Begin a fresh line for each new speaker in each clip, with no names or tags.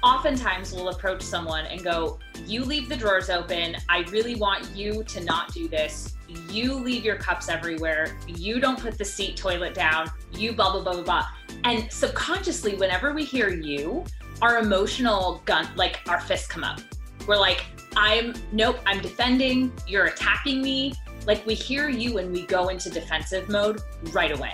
oftentimes we'll approach someone and go, you leave the drawers open. I really want you to not do this. You leave your cups everywhere. You don't put the seat toilet down. You blah, blah, blah, blah, blah. And subconsciously, whenever we hear you, our emotional gun, like our fists come up. We're like, nope, I'm defending. You're attacking me. Like we hear you and we go into defensive mode right away.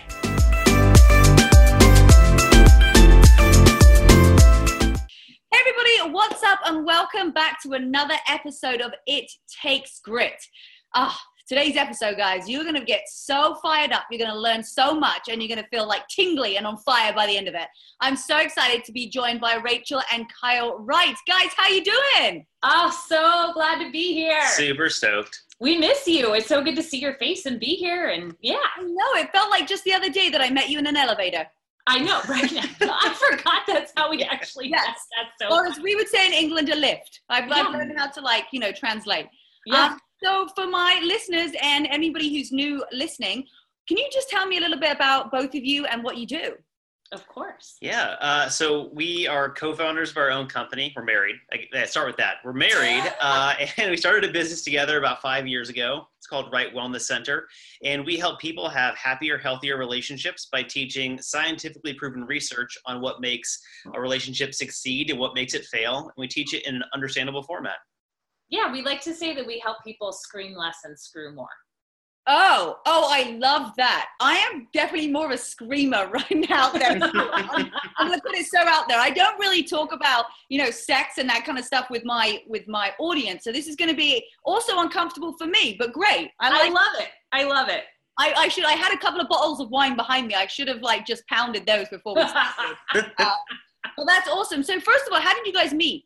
Hey everybody, what's up and welcome back to another episode of It Takes Grit. Today's episode, guys, you're going to get so fired up. You're going to learn so much and you're going to feel like tingly and on fire by the end of it. I'm so excited to be joined by Rachel and Kyle Wright. Guys, how you doing?
Oh, so glad to be here.
Super stoked.
We miss you. It's so good to see your face and be here. And yeah.
I know. It felt like just the other day that I met you in an elevator.
I know, right? I forgot that's how we actually met. That's so
or as we would say in England, a lift. I've learned how to translate.
Yeah.
So for my listeners and anybody who's new listening, can you just tell me a little bit about both of you and what you do?
Of course.
Yeah. So we are co-founders of our own company. We're married. I start with that. We're married, and we started a business together about 5 years ago. It's called Wright Wellness Center, and we help people have happier, healthier relationships by teaching scientifically proven research on what makes a relationship succeed and what makes it fail. And we teach it in an understandable format.
Yeah, we like to say that we help people scream less and screw more.
Oh, I love that. I am definitely more of a screamer right now. I'm going to put it so out there. I don't really talk about, sex and that kind of stuff with my audience. So this is going to be also uncomfortable for me, but great.
I love it.
I had a couple of bottles of wine behind me. I should have just pounded those before we started. Well, that's awesome. So first of all, how did you guys meet?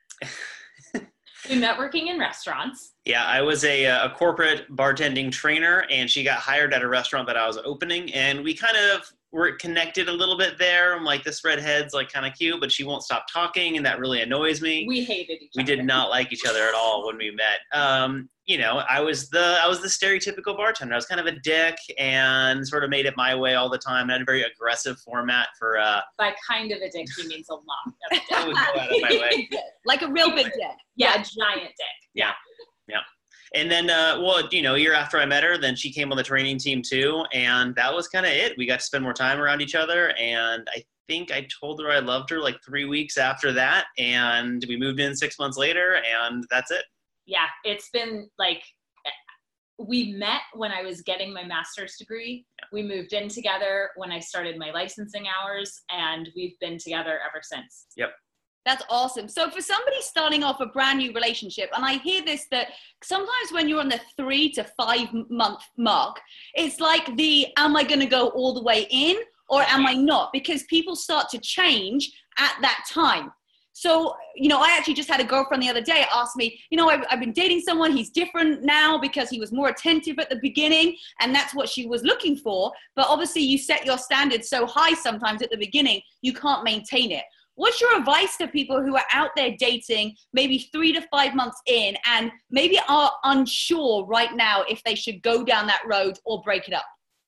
We met working in restaurants.
Yeah, I was a corporate bartending trainer, and she got hired at a restaurant that I was opening, and we kind of were connected a little bit there. I'm like, this redhead's kind of cute, but she won't stop talking, and that really annoys me.
We hated each other.
We did not like each other at all when we met. I was the stereotypical bartender. I was kind of a dick and sort of made it my way all the time. I had a very aggressive format for.
By kind of a dick, he means a lot.
I would go out of my way.
Like a real big dick.
Yeah, a giant dick.
Yeah. And then, a year after I met her, then she came on the training team too. And that was kind of it. We got to spend more time around each other. And I think I told her I loved her 3 weeks after that. And we moved in 6 months later, and that's it.
Yeah, it's been we met when I was getting my master's degree. Yeah. We moved in together when I started my licensing hours, and we've been together ever since.
Yep.
That's awesome. So for somebody starting off a brand new relationship, and I hear this, that sometimes when you're on the 3 to 5 month mark, it's like am I going to go all the way in or am I not? Because people start to change at that time. So, I actually just had a girlfriend the other day ask me, I've been dating someone, he's different now because he was more attentive at the beginning, and that's what she was looking for. But obviously you set your standards so high sometimes at the beginning, you can't maintain it. What's your advice to people who are out there dating maybe 3 to 5 months in and maybe are unsure right now if they should go down that road or break it up?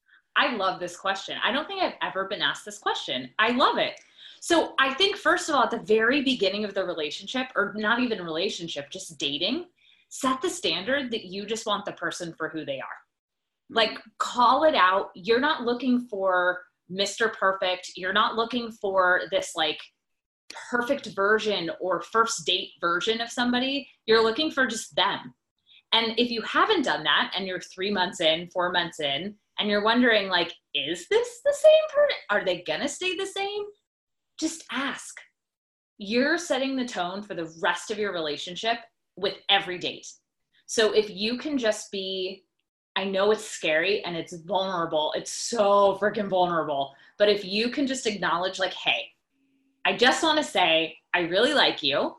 I love this question. I don't think I've ever been asked this question. I love it. So I think, first of all, at the very beginning of the relationship, or not even relationship, just dating, set the standard that you just want the person for who they are. Call it out. You're not looking for Mr. Perfect. You're not looking for this perfect version or first date version of somebody. You're looking for just them. And if you haven't done that and you're 3 months in, 4 months in, and you're wondering is this the same person? Are they gonna stay the same? Just ask. You're setting the tone for the rest of your relationship with every date. So if you can just be, I know it's scary and it's vulnerable. It's so freaking vulnerable. But if you can just acknowledge hey, I just want to say, I really like you.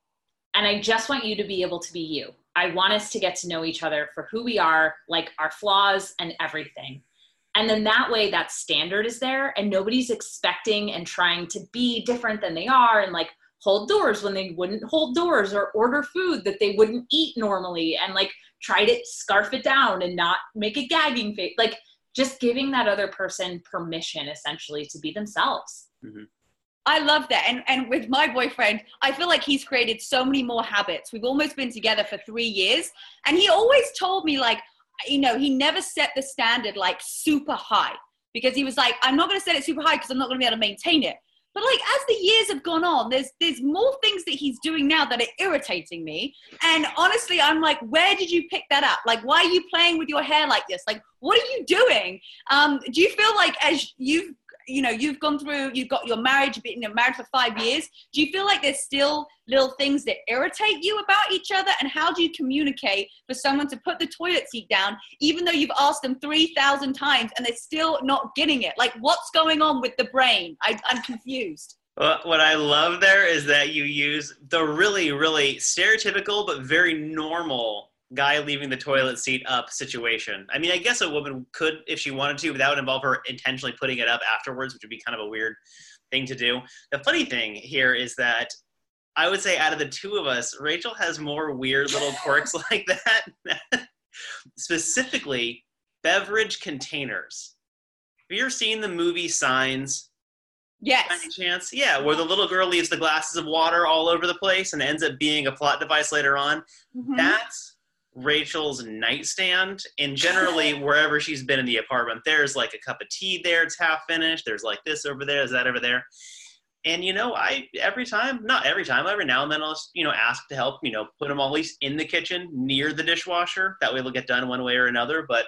And I just want you to be able to be you. I want us to get to know each other for who we are, our flaws and everything. And then that way that standard is there and nobody's expecting and trying to be different than they are and hold doors when they wouldn't hold doors or order food that they wouldn't eat normally and try to scarf it down and not make a gagging face. Just giving that other person permission essentially to be themselves.
Mm-hmm.
I love that. And with my boyfriend, I feel like he's created so many more habits. We've almost been together for 3 years. And he always told me, like, you know, he never set the standard like super high, because he was like, I'm not going to set it super high because I'm not going to be able to maintain it. But like, as the years have gone on, there's more things that he's doing now that are irritating me. And honestly, I'm like, where did you pick that up? Like, why are you playing with your hair like this? Like, what are you doing? Do you feel like, as you've gone through, you're married, you've been married for 5 years, do you feel like there's still little things that irritate you about each other? And how do you communicate for someone to put the toilet seat down, even though you've asked them 3,000 times and they're still not getting it? Like, what's going on with the brain? I'm confused.
Well, what I love there is that you use the really, really stereotypical but very normal guy leaving the toilet seat up situation. I mean, I guess a woman could, if she wanted to, but that would involve her intentionally putting it up afterwards, which would be kind of a weird thing to do. The funny thing here is that I would say out of the two of us, Rachel has more weird little quirks like that. Specifically, beverage containers. Have you ever seen the movie Signs?
Yes.
By any chance? Yeah, where the little girl leaves the glasses of water all over the place and ends up being a plot device later on. Mm-hmm. That's Rachel's nightstand, and generally wherever she's been in the apartment, there's like a cup of tea there, it's half finished, there's like this over there, there's that over there. And every now and then I'll ask to help, put them all at least in the kitchen near the dishwasher. That way they'll get done one way or another. But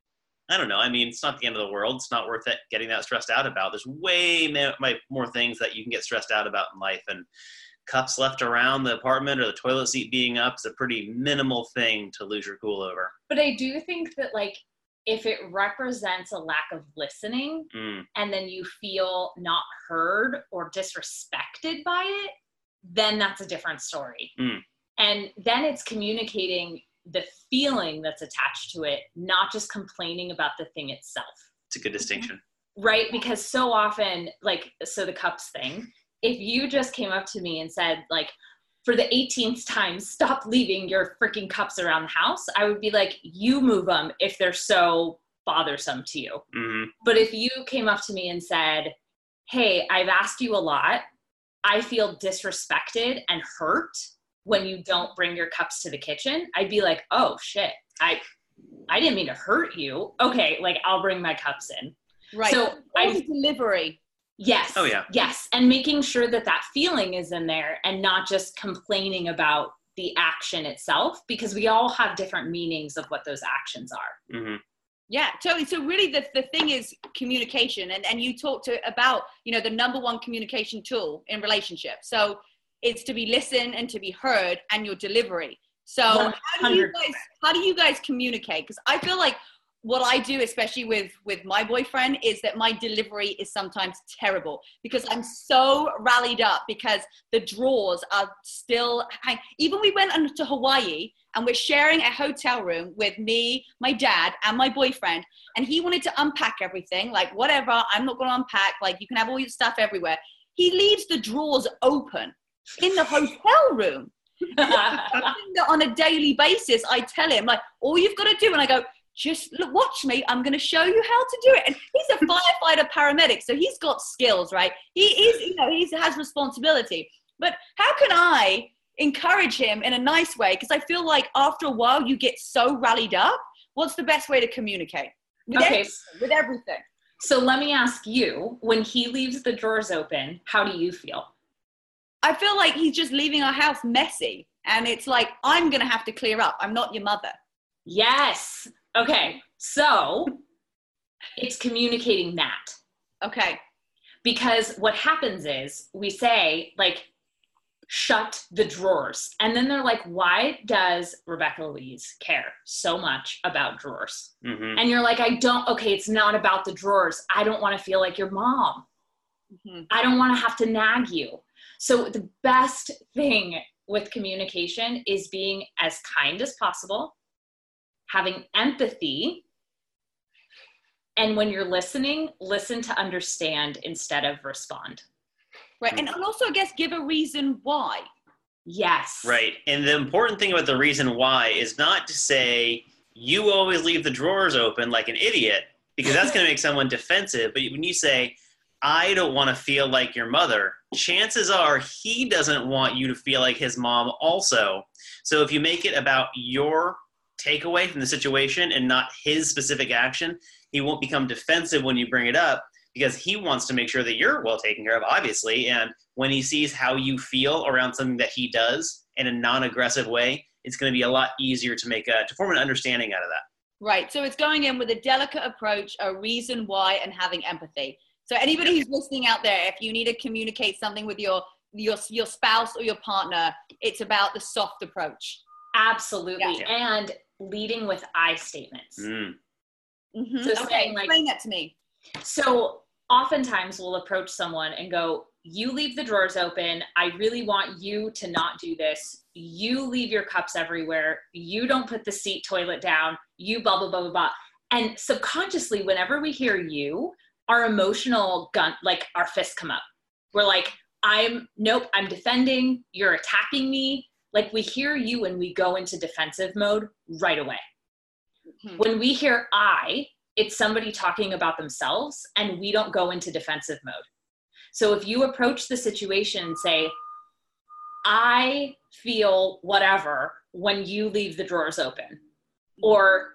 I don't know, I mean, it's not the end of the world. It's not worth it getting that stressed out about. There's way more things that you can get stressed out about in life, and cups left around the apartment or the toilet seat being up is a pretty minimal thing to lose your cool over.
But I do think that, like, if it represents a lack of listening and then you feel not heard or disrespected by it, then that's a different story. And then it's communicating the feeling that's attached to it, not just complaining about the thing itself.
It's a good distinction.
Right? Because so often, like, so the cups thing, if you just came up to me and said, like, for the 18th time, stop leaving your freaking cups around the house, I would be like, you move them if they're so bothersome to you. Mm-hmm. But if you came up to me and said, hey, I've asked you a lot, I feel disrespected and hurt when you don't bring your cups to the kitchen, I'd be like, oh shit, I didn't mean to hurt you. Okay, like, I'll bring my cups in.
Right. So delivery.
Yes.
Oh, yeah.
Yes. And making sure that feeling is in there and not just complaining about the action itself, because we all have different meanings of what those actions are.
Mm-hmm.
Yeah, totally. So really the thing is communication. And you talked about, the number one communication tool in relationships. So it's to be listened and to be heard, and your delivery. So how do you guys communicate? Because I feel like what I do, especially with my boyfriend, is that my delivery is sometimes terrible because I'm so rallied up because the drawers are still hanging. Even we went to Hawaii and we're sharing a hotel room with me, my dad, and my boyfriend. And he wanted to unpack everything, like, whatever, I'm not going to unpack. Like, you can have all your stuff everywhere. He leaves the drawers open in the hotel room. On a daily basis, I tell him, like, all you've got to do, and I go, just look, watch me, I'm going to show you how to do it. And he's a firefighter paramedic, so he's got skills, right? He is, he has responsibility. But how can I encourage him in a nice way? Because I feel like after a while, you get so rallied up. What's the best way to communicate? With everything.
So let me ask you, when he leaves the drawers open, how do you feel?
I feel like he's just leaving our house messy. And it's like, I'm going to have to clear up. I'm not your mother.
Yes. Okay, so it's communicating that.
Okay.
Because what happens is we say, like, shut the drawers. And then they're like, why does Rebecca Louise care so much about drawers? Mm-hmm. And you're like, okay, it's not about the drawers. I don't want to feel like your mom. Mm-hmm. I don't want to have to nag you. So the best thing with communication is being as kind as possible, having empathy, and when you're listening, listen to understand instead of respond.
Right, and also, I guess, give a reason why.
Yes.
Right, and the important thing about the reason why is not to say, you always leave the drawers open like an idiot, because that's going to make someone defensive. But when you say, I don't want to feel like your mother, chances are he doesn't want you to feel like his mom also. So if you make it about your takeaway from the situation and not his specific action, he won't become defensive when you bring it up, because he wants to make sure that you're well taken care of, obviously. And when he sees how you feel around something that he does in a non-aggressive way, it's going to be a lot easier to form an understanding out of that.
Right. So it's going in with a delicate approach, a reason why, and having empathy. So anybody who's listening out there, if you need to communicate something with your spouse or your partner, it's about the soft approach.
Absolutely.
Yeah.
And leading with I statements.
Mm-hmm.
So
okay, explain that to me.
So oftentimes we'll approach someone and go, you leave the drawers open. I really want you to not do this. You leave your cups everywhere. You don't put the seat toilet down. You blah, blah, blah, blah, blah. And subconsciously, whenever we hear you, our emotional gun, like our fists come up. We're like, I'm defending. You're attacking me. Like we hear you and we go into defensive mode right away. Mm-hmm. When we hear it's somebody talking about themselves and we don't go into defensive mode. So if you approach the situation and say, I feel whatever when you leave the drawers open, or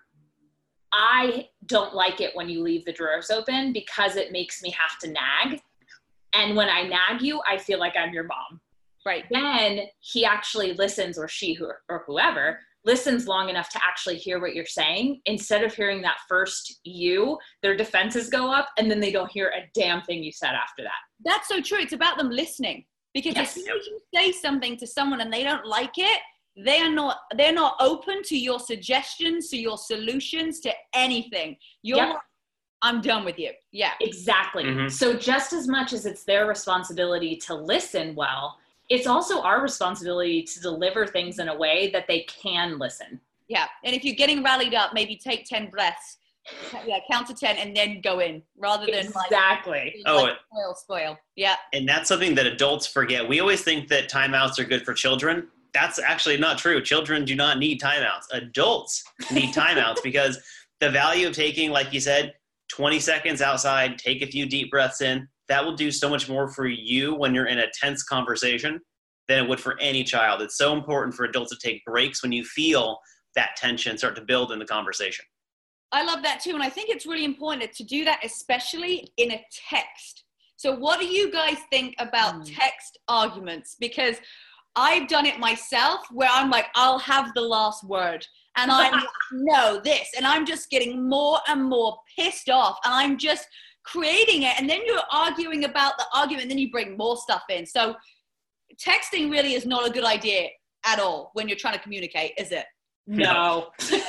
I don't like it when you leave the drawers open because it makes me have to nag. And when I nag you, I feel like I'm your mom.
Right.
Then he actually listens, or she or whoever listens long enough to actually hear what you're saying. Instead of hearing that first their defenses go up and then they don't hear a damn thing you said after that.
That's so true. It's about them listening, because as soon as you say something to someone and they don't like it, they're not open to your suggestions, to your solutions, to anything. I'm done with you. Yeah,
exactly.
Mm-hmm.
So just as much as it's their responsibility to listen well, it's also our responsibility to deliver things in a way that they can listen.
Yeah. And if you're getting rallied up, maybe take 10 breaths. Yeah, count to 10 and then go in, rather than
exactly.
Spoil. Yeah.
And that's something that adults forget. We always think that timeouts are good for children. That's actually not true. Children do not need timeouts. Adults need timeouts, because the value of taking, like you said, 20 seconds outside, take a few deep breaths in, that will do so much more for you when you're in a tense conversation than it would for any child. It's so important for adults to take breaks when you feel that tension start to build in the conversation.
I love that too. And I think it's really important to do that, especially in a text. So what do you guys think about text arguments? Because I've done it myself, where I'm like, I'll have the last word. And I'm like, no, this. And I'm just getting more and more pissed off. And I'm just creating it. And then you're arguing about the argument. And then you bring more stuff in. So texting really is not a good idea at all when you're trying to communicate, is it?
No.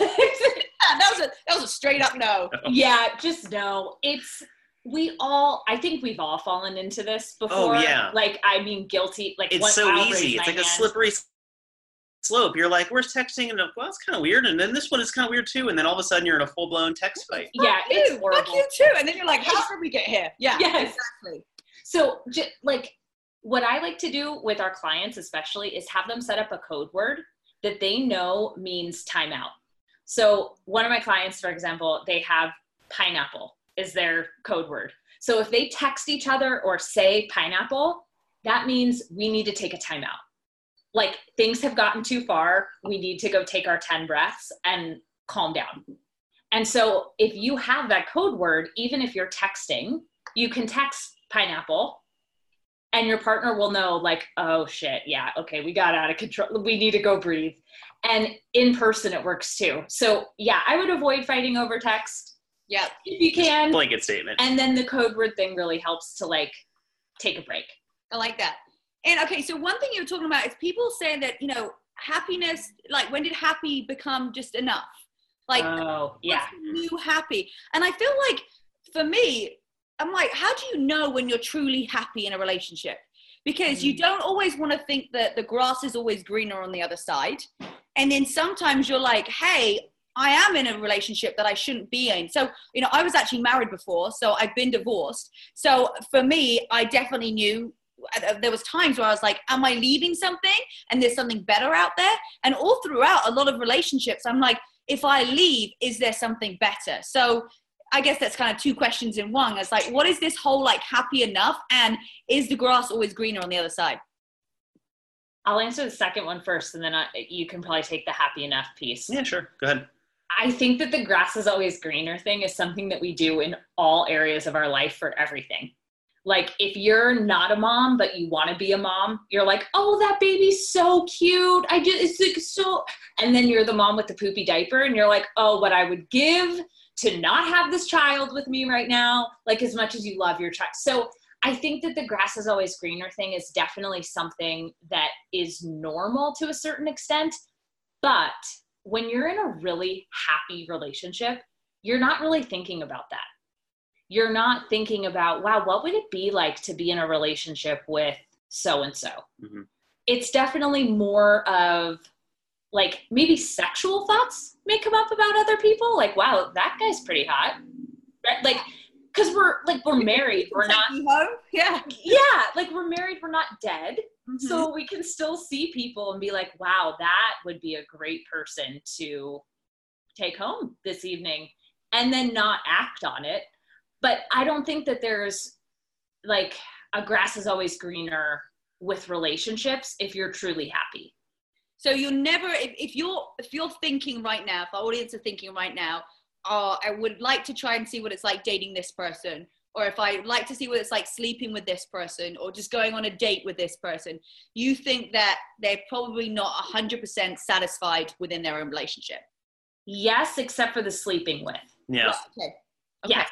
that was a straight up no.
Yeah, just no. I think we've all fallen into this before.
Oh, yeah.
Like, I mean, guilty. Like,
it's so easy. It's like a slippery slope. You're like, where's texting? And well, it's kind of weird. And then this one is kind of weird too. And then all of a sudden you're in a full blown text fight.
Yeah, it's horrible.
Fuck you too. And then you're like, how did we get here? Yeah,
yes.
Exactly.
So like what I like to do with our clients, especially, is have them set up a code word that they know means timeout. So one of my clients, for example, they have pineapple is their code word. So if they text each other or say pineapple, that means we need to take a timeout. Like, things have gotten too far. We need to go take our 10 breaths and calm down. And so if you have that code word, even if you're texting, you can text pineapple and your partner will know, like, oh shit, yeah, okay, we got out of control. We need to go breathe. And in person it works too. So yeah, I would avoid fighting over text.
Yeah.
If you can.
Blanket statement.
And then the code word thing really helps to, like, take a break.
I like that. And okay, so one thing you were talking about is people say that, happiness, like, when did happy become just enough? Like,
oh, yeah.
What's the new happy? And I feel like, for me, I'm like, how do you know when you're truly happy in a relationship? Because you don't always want to think that the grass is always greener on the other side. And then sometimes you're like, hey, I am in a relationship that I shouldn't be in. So, I was actually married before, so I've been divorced. So for me, I definitely knew there was times where I was like, am I leaving something and there's something better out there? And all throughout a lot of relationships, I'm like, if I leave, is there something better? So I guess that's kind of two questions in one. It's like, what is this whole like happy enough? And is the grass always greener on the other side?
I'll answer the second one first, and then you can probably take the happy enough piece.
Yeah, sure. Go ahead.
I think that the grass is always greener thing is something that we do in all areas of our life for everything. Like if you're not a mom, but you want to be a mom, you're like, oh, that baby's so cute. It's like so, and then you're the mom with the poopy diaper and you're like, oh, what I would give to not have this child with me right now, like as much as you love your child. So I think that the grass is always greener thing is definitely something that is normal to a certain extent. But when you're in a really happy relationship, you're not really thinking about that. You're not thinking about, wow, what would it be like to be in a relationship with so-and-so? Mm-hmm. It's definitely more of like maybe sexual thoughts may come up about other people. Like, wow, that guy's pretty hot. Right? Like, cause we're married. We're not,
yeah.
Like we're married. We're not dead. Mm-hmm. So we can still see people and be like, wow, that would be a great person to take home this evening, and then not act on it. But I don't think that there's like a grass is always greener with relationships if you're truly happy.
So you're never, if you're thinking right now, if our audience are thinking right now, oh, I would like to try and see what it's like dating this person, or if I like to see what it's like sleeping with this person, or just going on a date with this person, you think that they're probably not 100% satisfied within their own relationship?
Yes, except for the sleeping with.
Yeah.
Right, okay.
Yeah.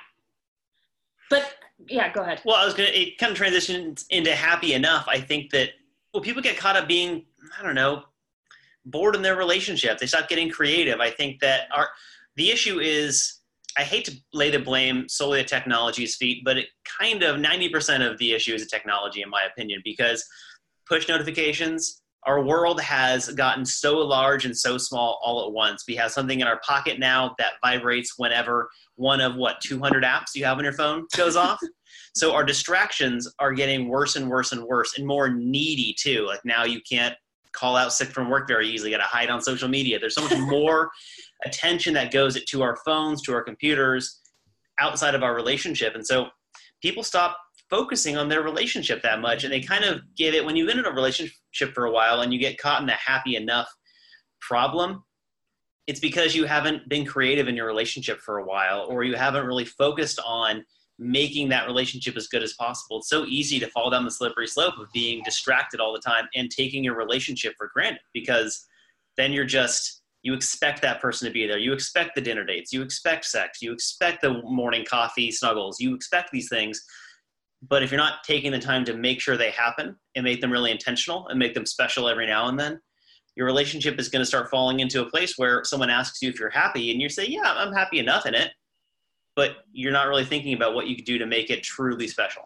But yeah, go ahead.
Well, it kind of transitions into happy enough. I think that, well, people get caught up being, I don't know, bored in their relationship. They stop getting creative. I think that the issue is, I hate to lay the blame solely at technology's feet, but it kind of 90% of the issue is a technology, in my opinion, because push notifications, our world has gotten so large and so small all at once. We have something in our pocket now that vibrates whenever one of 200 apps you have on your phone goes off. So our distractions are getting worse and worse and worse, and more needy too. Like now you can't call out sick from work very easily. You got to hide on social media. There's so much more attention that goes to our phones, to our computers, outside of our relationship. And so people stop focusing on their relationship that much, and they kind of give it, when you've been in a relationship for a while and you get caught in the happy enough problem, it's because you haven't been creative in your relationship for a while, or you haven't really focused on making that relationship as good as possible. It's so easy to fall down the slippery slope of being distracted all the time and taking your relationship for granted, because then you expect that person to be there. You expect the dinner dates, you expect sex, you expect the morning coffee snuggles, you expect these things. But if you're not taking the time to make sure they happen and make them really intentional and make them special every now and then, your relationship is going to start falling into a place where someone asks you if you're happy and you say, yeah, I'm happy enough in it. But you're not really thinking about what you could do to make it truly special.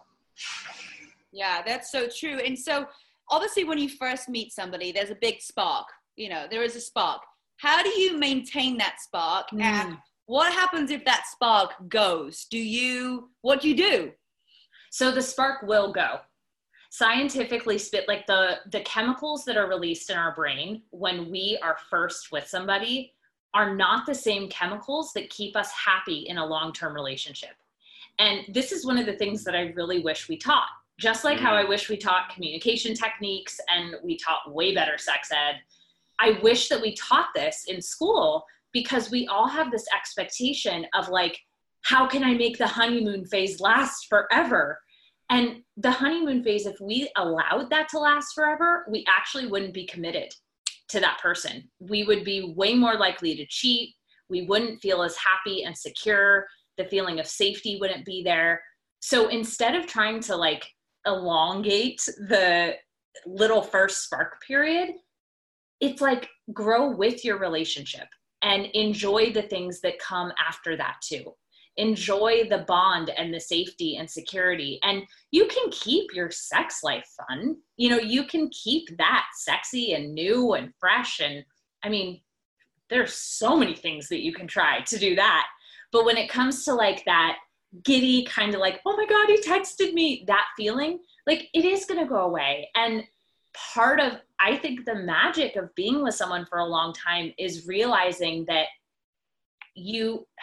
Yeah, that's so true. And so obviously when you first meet somebody, there's a big spark, there is a spark. How do you maintain that spark? And what happens if that spark goes? What do you do?
So the spark will go. Scientifically, like the chemicals that are released in our brain when we are first with somebody are not the same chemicals that keep us happy in a long-term relationship. And this is one of the things that I really wish we taught. Just like how I wish we taught communication techniques and we taught way better sex ed, I wish that we taught this in school, because we all have this expectation of like, how can I make the honeymoon phase last forever? And the honeymoon phase, if we allowed that to last forever, we actually wouldn't be committed to that person. We would be way more likely to cheat. We wouldn't feel as happy and secure. The feeling of safety wouldn't be there. So instead of trying to like elongate the little first spark period, it's like grow with your relationship and enjoy the things that come after that too. Enjoy the bond and the safety and security. And you can keep your sex life fun. You can keep that sexy and new and fresh. And I mean, there's so many things that you can try to do that. But when it comes to like that giddy kind of like, oh my God, he texted me, that feeling, like it is going to go away. And part of, I think, the magic of being with someone for a long time is realizing that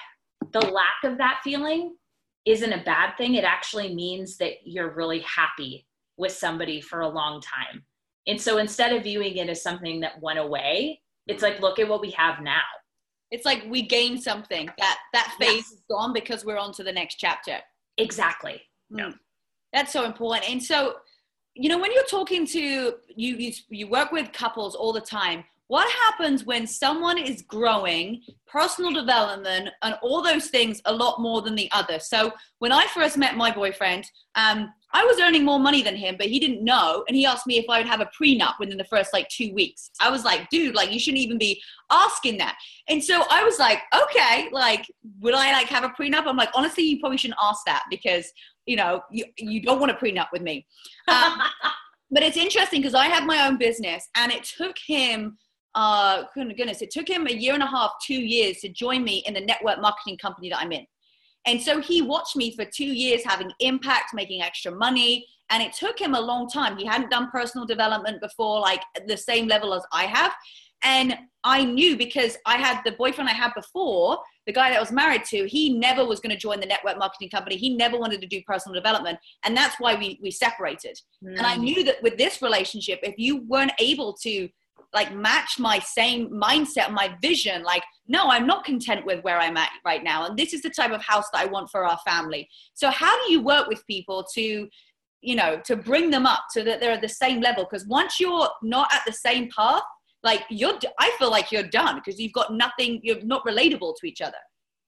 the lack of that feeling isn't a bad thing. It actually means that you're really happy with somebody for a long time. And so instead of viewing it as something that went away, it's like, look at what we have now.
It's like we gained something. That phase is gone because we're on to the next chapter.
Exactly.
Yeah.
That's so important. And so, you know, when you're talking to, you work with couples all the time, what happens when someone is growing, personal development, and all those things a lot more than the other? So when I first met my boyfriend, I was earning more money than him, but he didn't know. And he asked me if I would have a prenup within the first 2 weeks. I was like, dude, you shouldn't even be asking that. And so I was like, okay, would I have a prenup? I'm like, honestly, you probably shouldn't ask that because, you know, you don't want a prenup with me. But it's interesting because I have my own business, and it took him, goodness, it took him 1.5 years, 2 years to join me in the network marketing company that I'm in. And so he watched me for 2 years having impact, making extra money. And it took him a long time. He hadn't done personal development before, at the same level as I have. And I knew because I had the boyfriend I had before, the guy that I was married to, he never was going to join the network marketing company. He never wanted to do personal development. And that's why we separated. And I knew that with this relationship, if you weren't able to match my same mindset, my vision, no, I'm not content with where I'm at right now. And this is the type of house that I want for our family. So how do you work with people to, you know, to bring them up so that they're at the same level? Because once you're not at the same path, I feel like you're done because you've got nothing, you're not relatable to each other.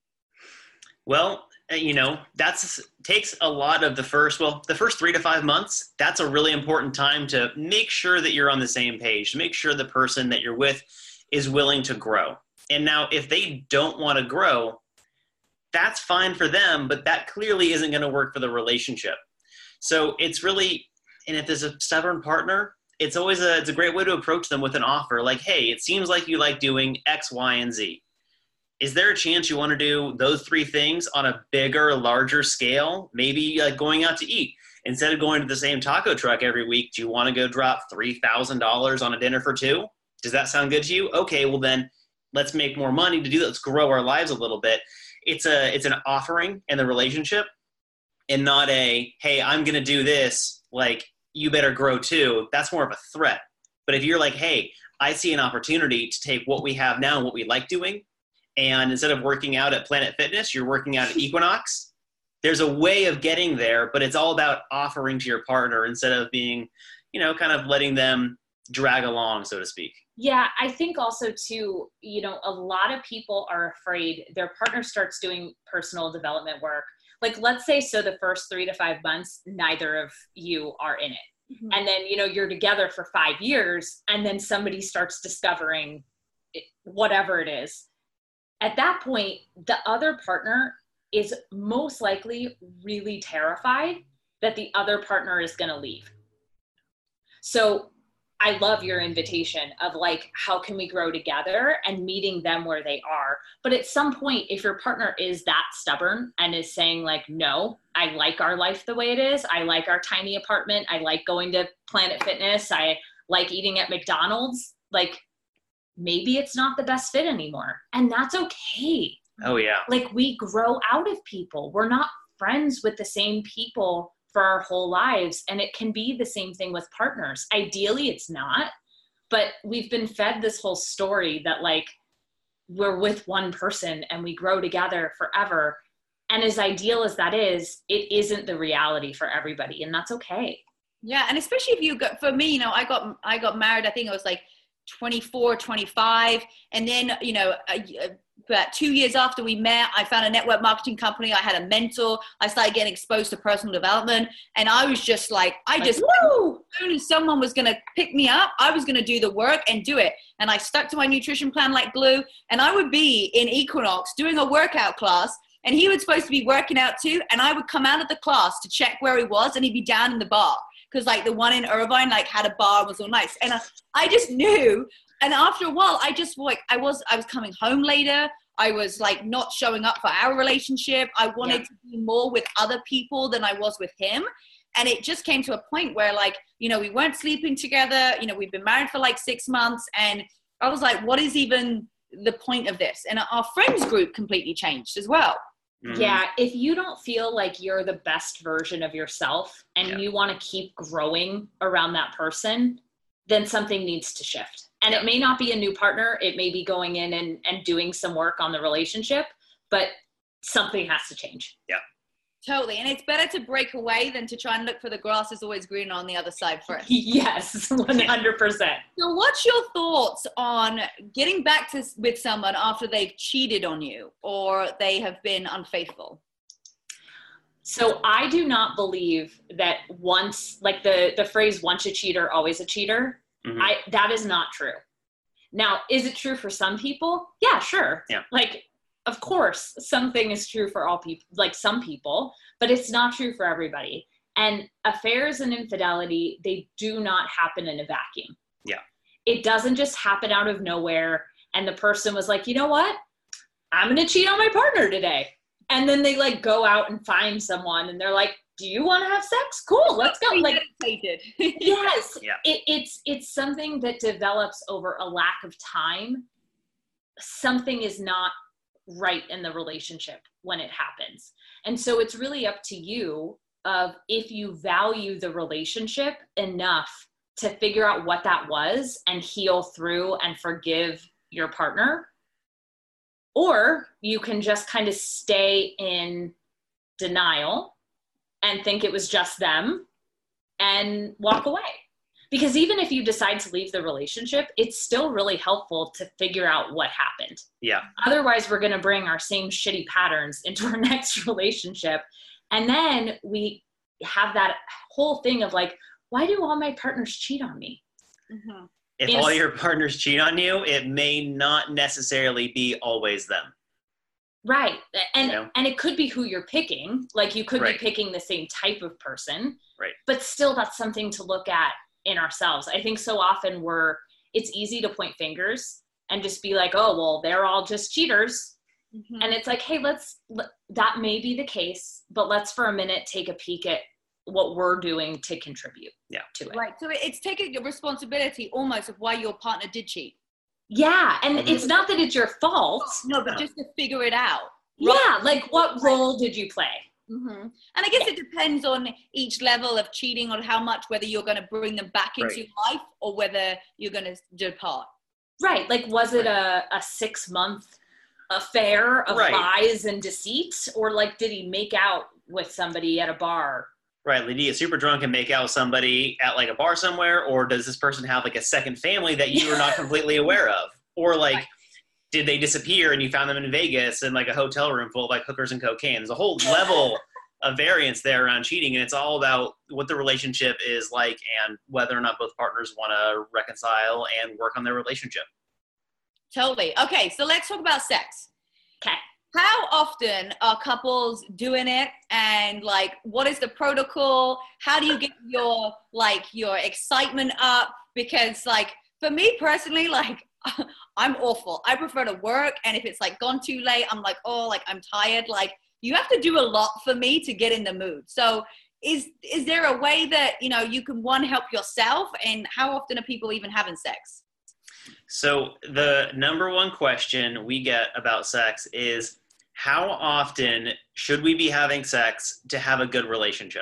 Well, you know, takes a lot of the first 3 to 5 months. That's a really important time to make sure that you're on the same page, to make sure the person that you're with is willing to grow. And now if they don't want to grow, that's fine for them, but that clearly isn't going to work for the relationship. So it's really, and if there's a stubborn partner, it's a great way to approach them with an offer like, hey, it seems like you like doing X, Y, and Z. Is there a chance you want to do those 3 things on a bigger, larger scale? Maybe going out to eat. Instead of going to the same taco truck every week, do you want to go drop $3,000 on a dinner for 2? Does that sound good to you? Okay, well then let's make more money to do that. Let's grow our lives a little bit. It's an offering in the relationship and not a, hey, I'm going to do this. You better grow too. That's more of a threat. But if you're like, hey, I see an opportunity to take what we have now and what we like doing, and instead of working out at Planet Fitness, you're working out at Equinox. There's a way of getting there, but it's all about offering to your partner instead of being, you know, kind of letting them drag along, so to speak.
Yeah, I think also too, you know, a lot of people are afraid their partner starts doing personal development work. Let's say, so the first 3 to 5 months, neither of you are in it. Mm-hmm. And then, you know, you're together for 5 years and then somebody starts discovering whatever it is. At that point, the other partner is most likely really terrified that the other partner is going to leave. So I love your invitation of how can we grow together and meeting them where they are. But at some point, if your partner is that stubborn and is saying no, I like our life the way it is. I like our tiny apartment. I like going to Planet Fitness. I like eating at McDonald's. Maybe it's not the best fit anymore. And that's okay.
Oh yeah.
We grow out of people. We're not friends with the same people for our whole lives. And it can be the same thing with partners. Ideally, it's not, but we've been fed this whole story that we're with one person and we grow together forever. And as ideal as that is, it isn't the reality for everybody. And that's okay.
Yeah. And especially if for me, you know, I got married, I think I was 24, 25. And then, you know, about 2 years after we met, I found a network marketing company. I had a mentor. I started getting exposed to personal development. And I was just woo! As soon as someone was going to pick me up, I was going to do the work and do it. And I stuck to my nutrition plan like glue. And I would be in Equinox doing a workout class. And he was supposed to be working out too. And I would come out of the class to check where he was. And he'd be down in the bar. Because the one in Irvine had a bar and was all nice. And I just knew. And after a while, I just I was coming home later. I was not showing up for our relationship. I wanted to be more with other people than I was with him. And it just came to a point where you know, we weren't sleeping together. You know, we've been married for 6 months. And I was what is even the point of this? And our friends group completely changed as well.
Mhm.
Yeah, if you don't feel like you're the best version of yourself and
Yeah.
you want to keep growing around that person, then something needs to shift. And
Yeah.
it may not be a new partner, it may be going in and doing some work on the relationship, but something has to change.
Yeah.
Totally. And it's better to break away than to try and look for the grass is always greener on the other side first.
Yes, 100%.
So what's your thoughts on getting back with someone after they've cheated on you or they have been unfaithful?
So I do not believe that once, like the phrase once a cheater, always a cheater.
Mhm.
That is not true. Now, is it true for some people? Yeah, sure.
Yeah.
Like, of course, something is true for all people, like some people, but it's not true for everybody. And affairs and infidelity, they do not happen in a vacuum.
Yeah.
It doesn't just happen out of nowhere. And the person was like, you know what? I'm going to cheat on my partner today. And then they like go out and find someone and they're like, do you want to have sex? Cool, let's go. Like, yes,
Yeah.
It's something that develops over a lack of time. Something is not right in the relationship when it happens. And so it's really up to you of if you value the relationship enough to figure out what that was and heal through and forgive your partner, or you can just kind of stay in denial and think it was just them and walk away. Because even if you decide to leave the relationship, it's still really helpful to figure out what happened.
Yeah.
Otherwise, we're going to bring our same shitty patterns into our next relationship. And then we have that whole thing of like, why do all my partners cheat on me?
Mm-hmm.
If
Yes.
all your partners cheat on you, it may not necessarily be always them.
Right. And
You know?
and it could be who you're picking. Like you could
Right.
be picking the same type of person.
Right.
But still that's something to look at in ourselves. I think so often it's easy to point fingers and just be like, oh, well, they're all just cheaters.
Mm-hmm.
And it's like, hey, that may be the case, but let's for a minute take a peek at what we're doing to contribute to it.
Right. So it's taking the responsibility almost of why your partner did cheat.
Yeah. And
Mhm.
it's not that it's your fault.
No, but just to figure it out.
Yeah. Like what role did you play?
Mm-hmm. And I guess it depends on each level of cheating, on how much, whether you're going to bring them back into
Right.
your life or whether you're going to depart.
Right. Like, was it a 6-month affair of
Right.
lies and deceit? Or like, did he make out with somebody at a bar?
Right. Did you get super drunk and make out with somebody at like a bar somewhere? Or does this person have like a second family that you are not completely aware of? Or like,
Right.
did they disappear and you found them in Vegas in like a hotel room full of like hookers and cocaine? There's a whole level of variance there around cheating. And it's all about what the relationship is like and whether or not both partners want to reconcile and work on their relationship.
Totally. Okay, so let's talk about sex.
Okay.
How often are couples doing it, and like what is the protocol? How do you get your excitement up? Because like for me personally, like I'm awful. I prefer to work, and if it's like gone too late, I'm like, oh, like I'm tired. Like you have to do a lot for me to get in the mood. So is there a way that, you know, you can help yourself, and how often are people even having sex?
So the number one question we get about sex is, how often should we be having sex to have a good relationship?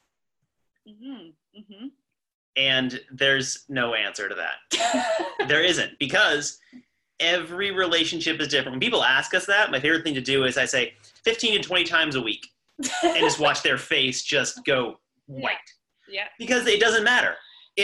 Mm-hmm. Mm-hmm.
And there's no answer to that. There isn't, because every relationship is different. When people ask us that, my favorite thing to do is I say 15 to 20 times a week and just watch their face just go white.
Yeah.
Because it doesn't matter.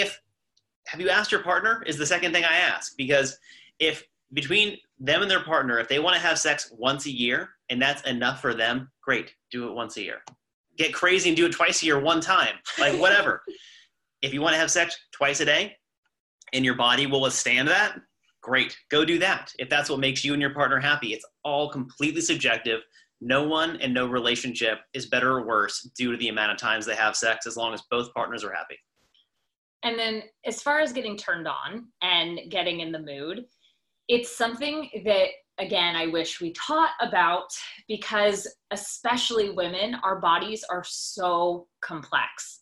Have you asked your partner is the second thing I ask, because if between them and their partner, if they want to have sex once a year and that's enough for them, great, do it once a year. Get crazy and do it twice a year, one time, like whatever. If you want to have sex twice a day and your body will withstand that, great, go do that. If that's what makes you and your partner happy, it's all completely subjective. No one and no relationship is better or worse due to the amount of times they have sex, as long as both partners are happy.
And then as far as getting turned on and getting in the mood, it's something that, again, I wish we taught about, because especially women, our bodies are so complex.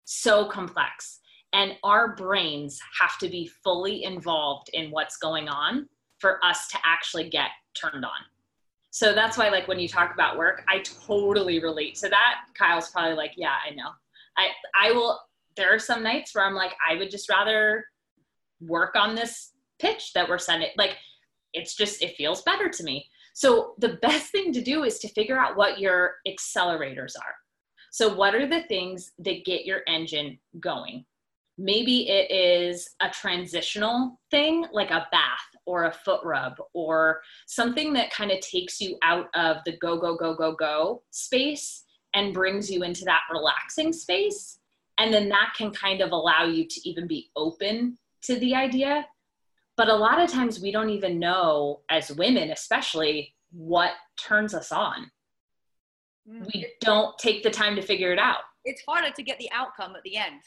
And our brains have to be fully involved in what's going on for us to actually get turned on. So that's why, like, when you talk about work, I totally relate to that. Kyle's probably like, yeah, I know. I will, there are some nights where I'm like, I would just rather work on this pitch that we're sending. Like, it's just, it feels better to me. So the best thing to do is to figure out what your accelerators are. So what are the things that get your engine going? Maybe it is a transitional thing, like a bath or a foot rub, or something that kind of takes you out of the go, go, go, go, go space and brings you into that relaxing space. And then that can kind of allow you to even be open to the idea. But a lot of times we don't even know, as women especially, what turns us on. We don't take the time to figure it out.
It's harder to get the outcome at the end.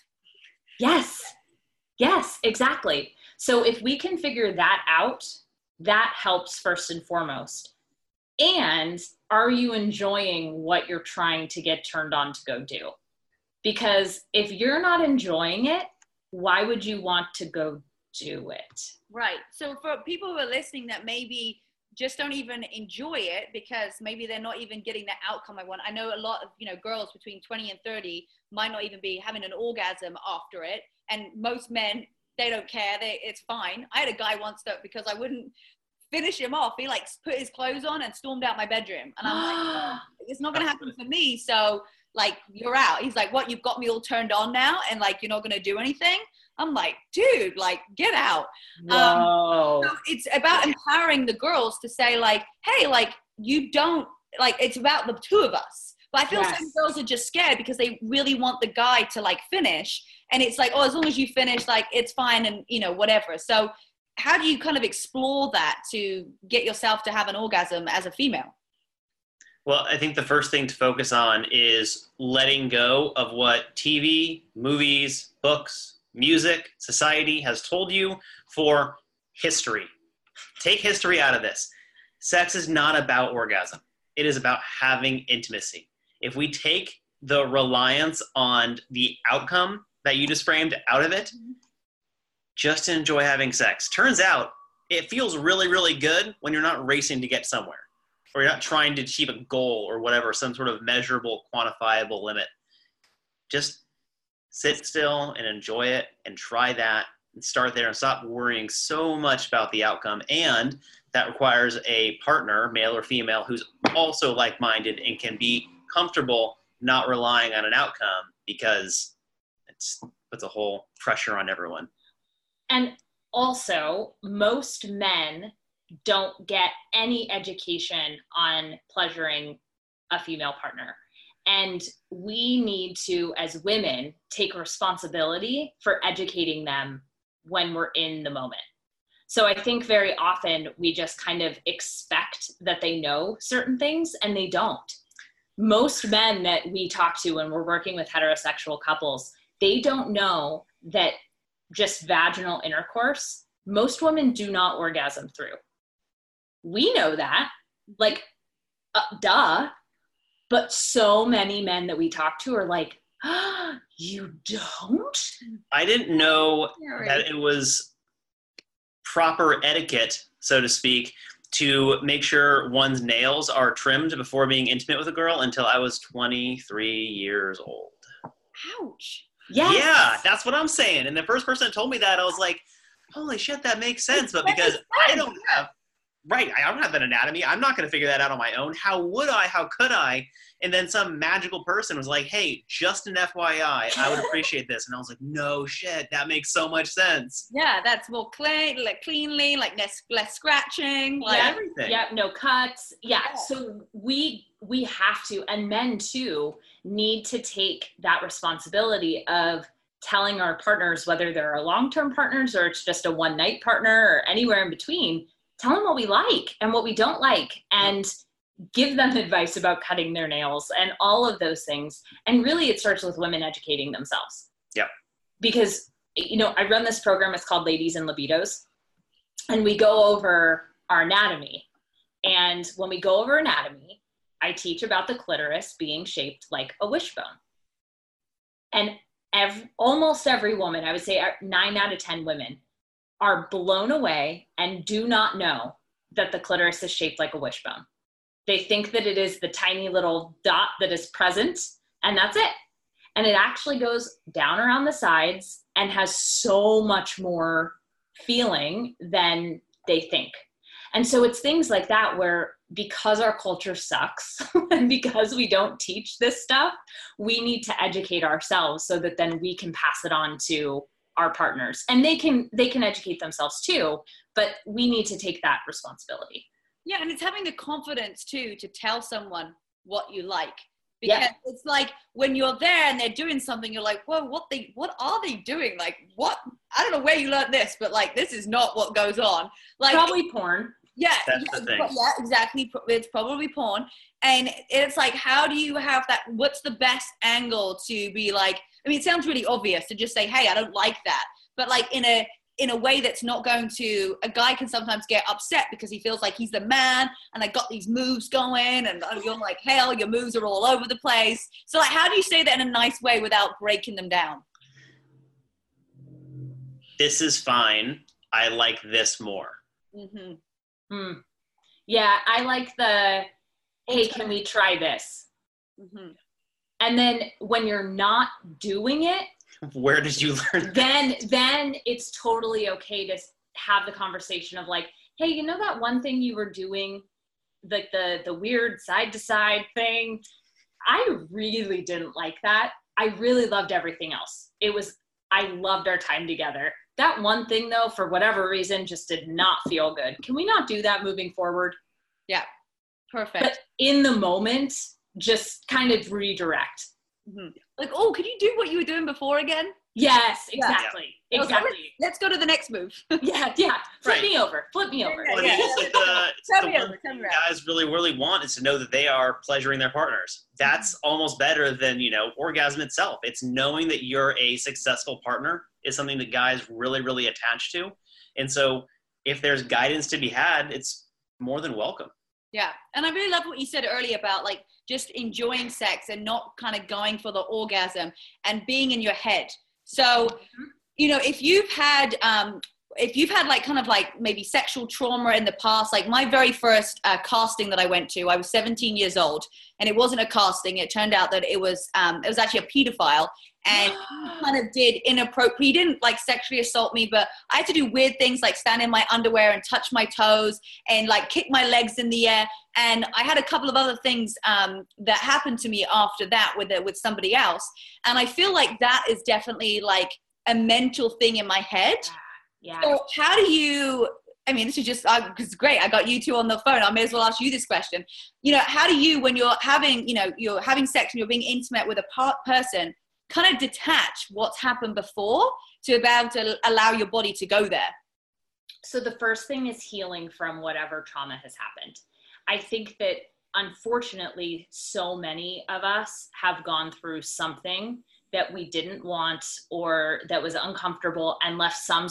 Yes, exactly. So if we can figure that out, that helps first and foremost. And are you enjoying what you're trying to get turned on to go do? Because if you're not enjoying it, why would you want to go do it?
Right. So for people who are listening that maybe just don't even enjoy it because maybe they're not even getting the outcome I want. I know a lot of, girls between 20 and 30 might not even be having an orgasm after it. And most men, they don't care. It's fine. I had a guy once that because I wouldn't finish him off, he like put his clothes on and stormed out my bedroom. And I'm like, oh, it's not going to happen for me. So like, you're out. He's like, what? You've got me all turned on now. And like, you're not going to do anything. I'm like, dude, like, get out.
Whoa.
So it's about empowering the girls to say like, hey, like, you don't, like, it's about the two of us. But I feel some girls are just scared because they really want the guy to like finish. And it's like, oh, as long as you finish, like, it's fine and, whatever. So how do you kind of explore that to get yourself to have an orgasm as a female?
Well, I think the first thing to focus on is letting go of what TV, movies, books, music, society has told you for history. Take history out of this. Sex is not about orgasm. It is about having intimacy. If we take the reliance on the outcome that you just framed out of it, just enjoy having sex. Turns out it feels really, really good when you're not racing to get somewhere, or you're not trying to achieve a goal or whatever, some sort of measurable, quantifiable limit. Just sit still and enjoy it and try that and start there and stop worrying so much about the outcome. And that requires a partner, male or female, who's also like-minded and can be comfortable not relying on an outcome, because it puts a whole pressure on everyone.
And also, most men don't get any education on pleasuring a female partner. And we need to, as women, take responsibility for educating them when we're in the moment. So I think very often we just kind of expect that they know certain things, and they don't. Most men that we talk to when we're working with heterosexual couples, they don't know that just vaginal intercourse, most women do not orgasm through. We know that, like, duh. But so many men that we talk to are like, oh, you don't?
I didn't know that it was proper etiquette, so to speak, to make sure one's nails are trimmed before being intimate with a girl until I was 23 years old.
Ouch.
Yes.
Yeah, that's what I'm saying. And the first person that told me that, I was like, holy shit, that makes sense. But because I don't have that anatomy, I'm not going to figure that out on my own. How would I? How could I? And then some magical person was like, hey, just an FYI, I would appreciate this. And I was like, no shit, that makes so much sense.
Yeah, that's more clean, like cleanly, like less scratching, like
everything.
Yeah, no cuts. Yeah, so we have to, and men too, need to take that responsibility of telling our partners, whether they're long-term partners or it's just a one-night partner or anywhere in between, tell them what we like and what we don't like, and give them advice about cutting their nails and all of those things. And really it starts with women educating themselves.
Yeah.
Because, I run this program, it's called Ladies and Libidos, and we go over our anatomy. And when we go over anatomy, I teach about the clitoris being shaped like a wishbone. And almost every woman, I would say 9 out of 10 women, are blown away and do not know that the clitoris is shaped like a wishbone. They think that it is the tiny little dot that is present, and that's it. And it actually goes down around the sides and has so much more feeling than they think. And so it's things like that where, because our culture sucks and because we don't teach this stuff, we need to educate ourselves so that then we can pass it on to our partners. And they can educate themselves too, but we need to take that responsibility.
Yeah, and it's having the confidence too to tell someone what you like. Because it's like when you're there and they're doing something, you're like, whoa, what are they doing? Like, what? I don't know where you learned this, but like, this is not what goes on. Like,
probably porn.
Yeah,
that's the thing.
Yeah, exactly. It's probably porn. And it's like, how do you have that? What's the best angle to be like, I mean, it sounds really obvious to just say, hey, I don't like that. But like in a way that's not going to, a guy can sometimes get upset because he feels like he's the man and I got these moves going and you're like, hell, your moves are all over the place. So like, how do you say that in a nice way without breaking them down?
This is fine. I like this more.
Mm-hmm.
Yeah, I like the, hey, can we try this?
Mm-hmm.
And then when you're not doing it,
where did you learn that?
Then it's totally okay to have the conversation of like, hey, you know that one thing you were doing, like the weird side to side thing? I really didn't like that. I really loved everything else. I loved our time together. That one thing though, for whatever reason, just did not feel good. Can we not do that moving forward?
Yeah, perfect.
But in the moment, just kind of redirect.
Mm-hmm. Like, oh, could you do what you were doing before again?
Yes, exactly.
Yeah.
Exactly.
Let's go to the next move.
Yeah. Flip me over.
Well, the one thing guys really want is to know that they are pleasuring their partners. That's almost better than, orgasm itself. It's knowing that you're a successful partner is something that guys really attach to. And so if there's guidance to be had, it's more than welcome.
Yeah. And I really love what you said earlier about like just enjoying sex and not kind of going for the orgasm and being in your head. So, if you've had like kind of like maybe sexual trauma in the past, like my very first casting that I went to, I was 17 years old and it wasn't a casting. It turned out that it was actually a pedophile and he kind of did inappropriate. He didn't like sexually assault me, but I had to do weird things like stand in my underwear and touch my toes and like kick my legs in the air. And I had a couple of other things that happened to me after that with somebody else. And I feel like that is definitely like a mental thing in my head.
Yeah.
So how do you, this is just, it's great. I got you two on the phone. I may as well ask you this question. How do you, when you're having, you're having sex and you're being intimate with a person, kind of detach what's happened before to be able to allow your body to go there?
So the first thing is healing from whatever trauma has happened. I think that unfortunately, so many of us have gone through something that we didn't want or that was uncomfortable and left some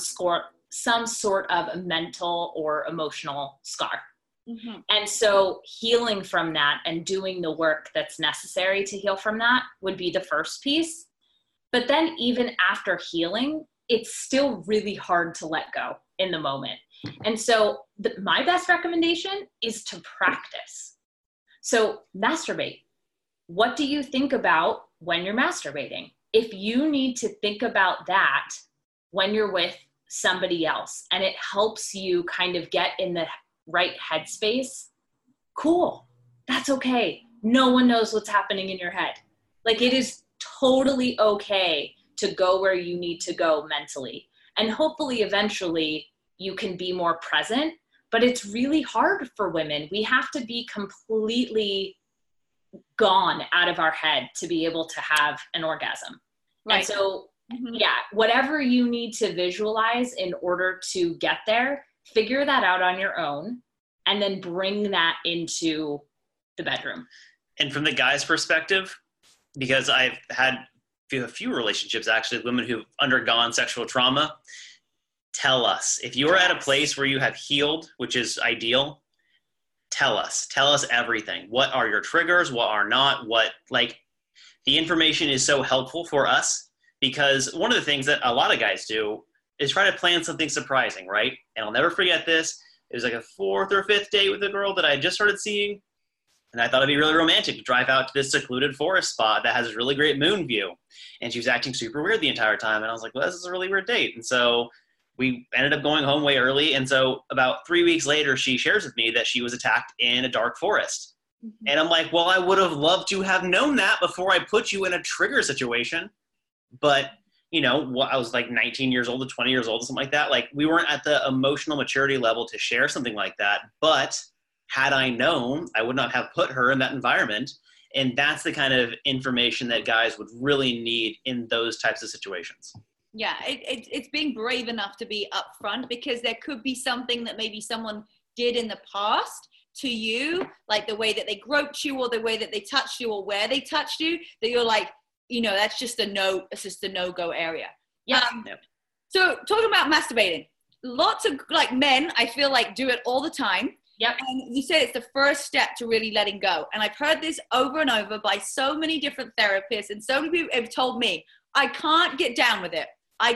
sort of mental or emotional scar. Mm-hmm. And so healing from that and doing the work that's necessary to heal from that would be the first piece. But then even after healing, it's still really hard to let go in the moment. And so my best recommendation is to practice. So masturbate. What do you think about when you're masturbating? If you need to think about that when you're with somebody else and it helps you kind of get in the right headspace, cool. That's okay. No one knows what's happening in your head. Like, it is totally okay to go where you need to go mentally. And hopefully eventually you can be more present, but it's really hard for women. We have to be completely gone out of our head to be able to have an orgasm. Right. And so, whatever you need to visualize in order to get there, figure that out on your own and then bring that into the bedroom.
And from the guy's perspective, because I've had a few relationships actually with women who've undergone sexual trauma, tell us. If you're at a place where you have healed, which is ideal, tell us everything. What are your triggers? What are not? The information is so helpful for us because one of the things that a lot of guys do is try to plan something surprising, right? And I'll never forget this. It was like a 4th or 5th date with a girl that I had just started seeing. And I thought it'd be really romantic to drive out to this secluded forest spot that has a really great moon view. And she was acting super weird the entire time. And I was like, well, this is a really weird date. And so we ended up going home way early. And so about 3 weeks later, she shares with me that she was attacked in a dark forest. Mm-hmm. And I'm like, well, I would have loved to have known that before I put you in a trigger situation. But, you know, I was like 19 years old to 20 years old, something like that. Like, we weren't at the emotional maturity level to share something like that. But had I known, I would not have put her in that environment. And that's the kind of information that guys would really need in those types of situations.
Yeah, it's being brave enough to be upfront, because there could be something that maybe someone did in the past to you, like the way that they groped you or the way that they touched you or where they touched you, that you're like, you know, that's just a no-go area.
Yeah.
So talking about masturbating, lots of like men, I feel like, do it all the time.
Yep.
And you said it's the first step to really letting go. And I've heard this over and over by so many different therapists, and so many people have told me, I can't get down with it. I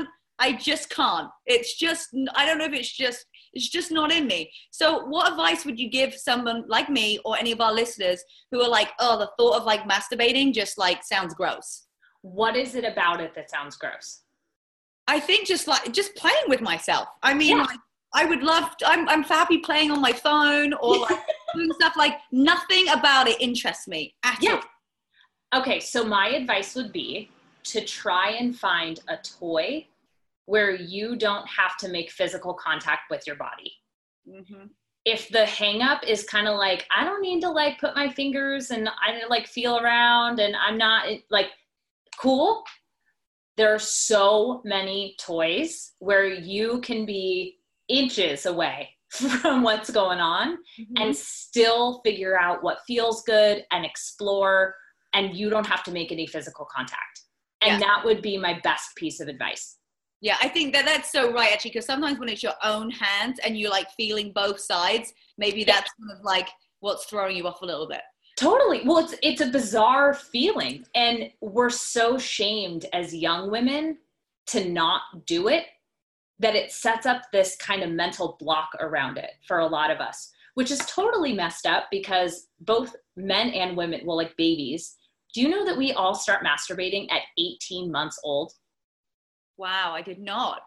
just can't. It's just, I don't know if it's just not in me. So what advice would you give someone like me or any of our listeners who are like, oh, the thought of like masturbating just like sounds gross?
What is it about it that sounds gross?
I think just playing with myself. I mean, like, I would love, I'm happy playing on my phone or like doing stuff, like nothing about it interests me at all.
Okay, so my advice would be to try and find a toy where you don't have to make physical contact with your body. Mm-hmm. If the hang up is kind of like, I don't need to like put my fingers and I like feel around and I'm not like, cool. There are so many toys where you can be inches away from what's going on and still figure out what feels good and explore, and you don't have to make any physical contact. And that would be my best piece of advice.
Yeah, I think that's so right, actually, because sometimes when it's your own hands and you're like feeling both sides, maybe that's kind of like what's throwing you off a little bit.
Totally. Well, it's a bizarre feeling, and we're so shamed as young women to not do it that it sets up this kind of mental block around it for a lot of us, which is totally messed up, because both men and women, well, like babies, do you know that we all start masturbating at 18 months old?
Wow, I did not.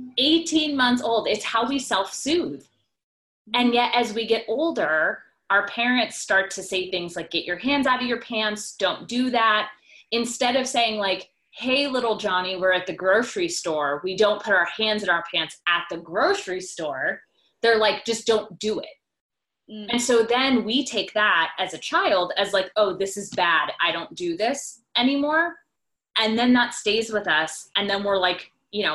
18 months old. It's how we self-soothe. And yet as we get older, our parents start to say things like, get your hands out of your pants, don't do that. Instead of saying like, hey, little Johnny, we're at the grocery store. We don't put our hands in our pants at the grocery store. They're like, just don't do it. And so then we take that as a child as like, oh, this is bad. I don't do this anymore. And then that stays with us. And then we're like,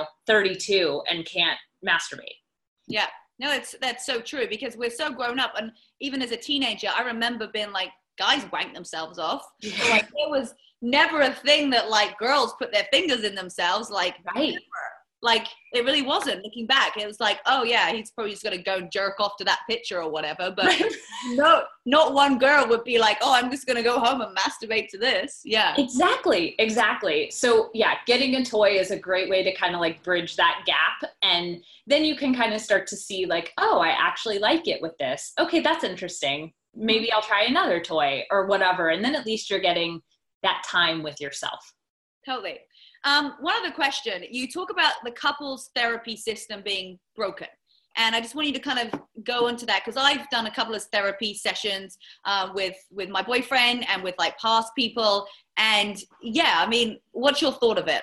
32 and can't masturbate.
Yeah, no, that's so true, because we're so grown up. And even as a teenager, I remember being like, guys wank themselves off. So like, there was never a thing that like girls put their fingers in themselves. Like,
right.
Never. Like, it really wasn't. Looking back, it was like, oh yeah, he's probably just going to go jerk off to that picture or whatever. But no, not one girl would be like, oh, I'm just going to go home and masturbate to this. Yeah.
Exactly. So yeah, getting a toy is a great way to kind of like bridge that gap. And then you can kind of start to see like, oh, I actually like it with this. Okay, that's interesting. Maybe I'll try another toy or whatever. And then at least you're getting that time with yourself.
Totally. One other question. You talk about the couples therapy system being broken. And I just want you to kind of go into that, because I've done a couple of therapy sessions with my boyfriend and with like past people. And yeah, I mean, what's your thought of it?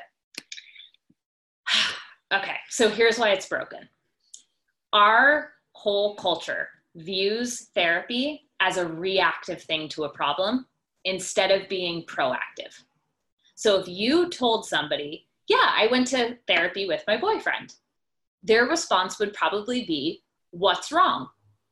Okay, so here's why it's broken. Our whole culture views therapy as a reactive thing to a problem instead of being proactive. So if you told somebody, yeah, I went to therapy with my boyfriend, their response would probably be, what's wrong?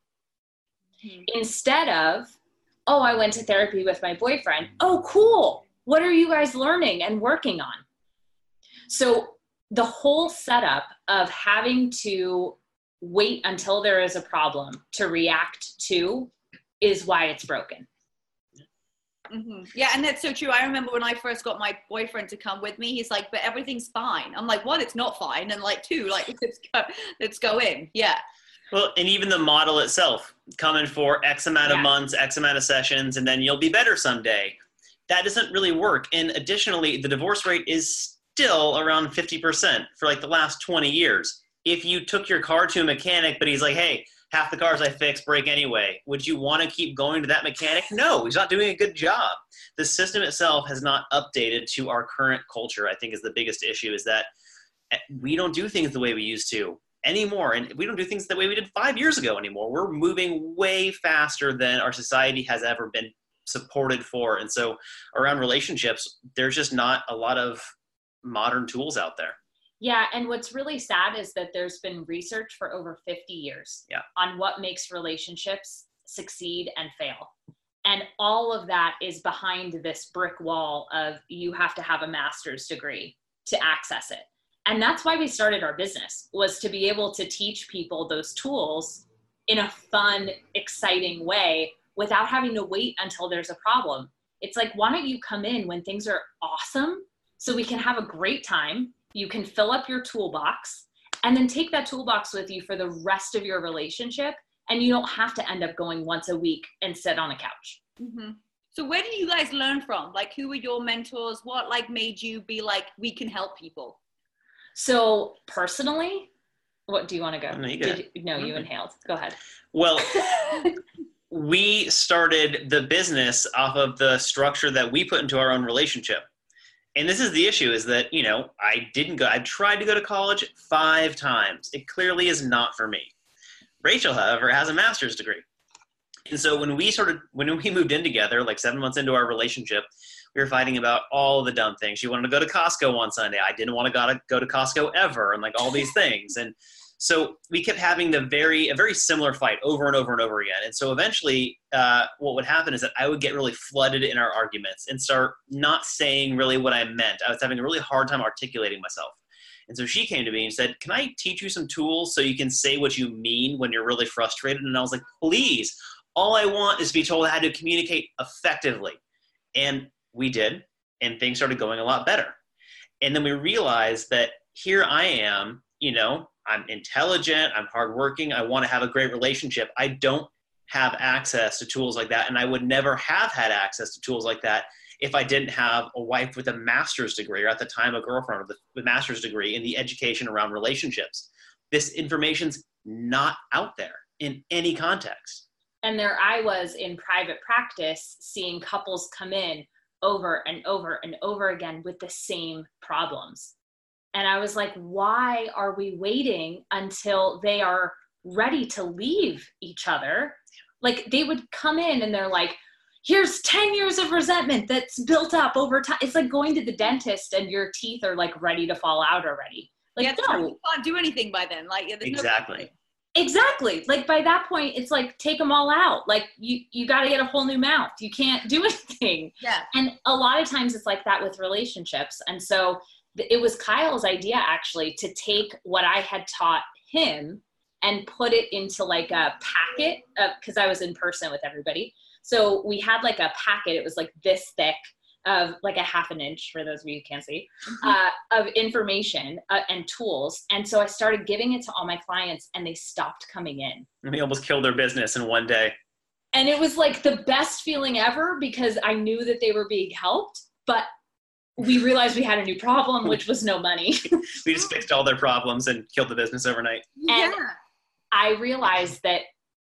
Instead of, oh, I went to therapy with my boyfriend. Oh, cool. What are you guys learning and working on? So the whole setup of having to wait until there is a problem to react to is why it's broken.
Mm-hmm. Yeah, and that's so true. I remember when I first got my boyfriend to come with me, he's like, but everything's fine. I'm like, one, it's not fine. And like, two, like, let's go in. Yeah.
Well, and even the model itself, coming for X amount of months, X amount of sessions, and then you'll be better someday. That doesn't really work. And additionally, the divorce rate is still around 50% for like the last 20 years. If you took your car to a mechanic, but he's like, hey, half the cars I fix break anyway, would you want to keep going to that mechanic? No, he's not doing a good job. The system itself has not updated to our current culture, I think is the biggest issue, is that we don't do things the way we used to anymore. And we don't do things the way we did 5 years ago anymore. We're moving way faster than our society has ever been supported for. And so around relationships, there's just not a lot of modern tools out there.
Yeah, and what's really sad is that there's been research for over 50 years on what makes relationships succeed and fail. And all of that is behind this brick wall of you have to have a master's degree to access it. And that's why we started our business, was to be able to teach people those tools in a fun, exciting way without having to wait until there's a problem. It's like, why don't you come in when things are awesome so we can have a great time? You can fill up your toolbox and then take that toolbox with you for the rest of your relationship. And you don't have to end up going once a week and sit on a couch.
Mm-hmm. So where did you guys learn from? Like, who were your mentors? What like made you be like, we can help people?
So personally, what do you want to go?
No,
you inhaled. Go ahead.
Well, we started the business off of the structure that we put into our own relationship. And this is the issue, is that, I tried to go to college 5 times. It clearly is not for me. Rachel, however, has a master's degree. And so when we moved in together, like 7 months into our relationship, we were fighting about all the dumb things. She wanted to go to Costco one Sunday. I didn't want to go to Costco ever, and like all these things. And so we kept having a very similar fight over and over and over again. And so eventually what would happen is that I would get really flooded in our arguments and start not saying really what I meant. I was having a really hard time articulating myself. And so she came to me and said, can I teach you some tools so you can say what you mean when you're really frustrated? And I was like, please, all I want is to be told how to communicate effectively. And we did, and things started going a lot better. And then we realized that here I am, I'm intelligent, I'm hardworking, I want to have a great relationship. I don't have access to tools like that, and I would never have had access to tools like that if I didn't have a wife with a master's degree, or at the time a girlfriend with a master's degree in the education around relationships. This information's not out there in any context.
And there I was in private practice seeing couples come in over and over and over again with the same problems. And I was like, why are we waiting until they are ready to leave each other? Like, they would come in and they're like, here's 10 years of resentment that's built up over time. It's like going to the dentist and your teeth are like ready to fall out already. Like,
no, you can't do anything by then. Like,
exactly.
Exactly. Like, by that point, it's like, take them all out. Like, you got to get a whole new mouth. You can't do anything.
Yeah.
And a lot of times it's like that with relationships. And so it was Kyle's idea, actually, to take what I had taught him and put it into like a packet, because I was in person with everybody. So we had like a packet. It was like this thick, of like a half an inch, for those of you who can't see, of information and tools. And so I started giving it to all my clients, and they stopped coming in.
And they almost killed their business in one day.
And it was like the best feeling ever, because I knew that they were being helped, but we realized we had a new problem, which was no money.
We just fixed all their problems and killed the business overnight.
And I realized that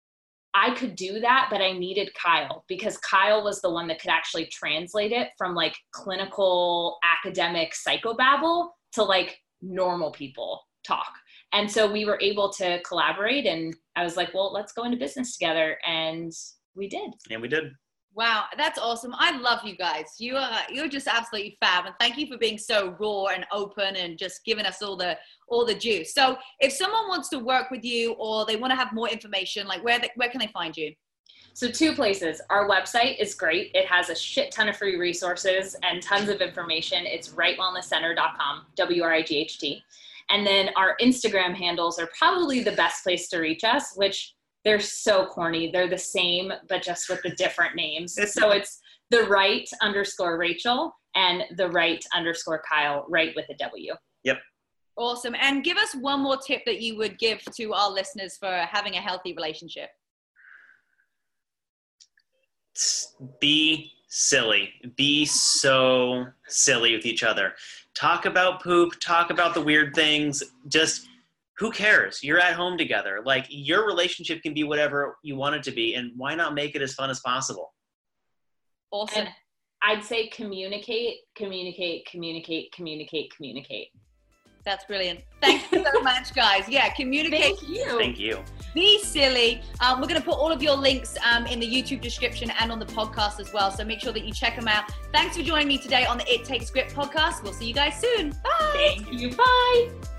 I could do that, but I needed Kyle, because Kyle was the one that could actually translate it from like clinical academic psychobabble to like normal people talk. And so we were able to collaborate, and I was like, well, let's go into business together. And we did.
And we did.
Wow, that's awesome. I love you guys. You're just absolutely fab. And thank you for being so raw and open and just giving us all the juice. So if someone wants to work with you, or they want to have more information, like where can they find you?
So 2 places. Our website is great. It has a shit ton of free resources and tons of information. It's rightwellnesscenter.com, WRIGHT. And then our Instagram handles are probably the best place to reach us, which they're so corny. They're the same, but just with the different names. So it's the right_Rachel and the right_Kyle, right with a W.
Yep.
Awesome. And give us one more tip that you would give to our listeners for having a healthy relationship.
Be silly. Be so silly with each other. Talk about poop. Talk about the weird things. Just, who cares? You're at home together. Like, your relationship can be whatever you want it to be, and why not make it as fun as possible?
Awesome.
And I'd say communicate.
That's brilliant. Thank you so much, guys. Yeah, communicate.
Thank you.
Be silly. We're going to put all of your links in the YouTube description and on the podcast as well. So make sure that you check them out. Thanks for joining me today on the It Takes Grit podcast. We'll see you guys soon. Bye.
Thank you. Bye.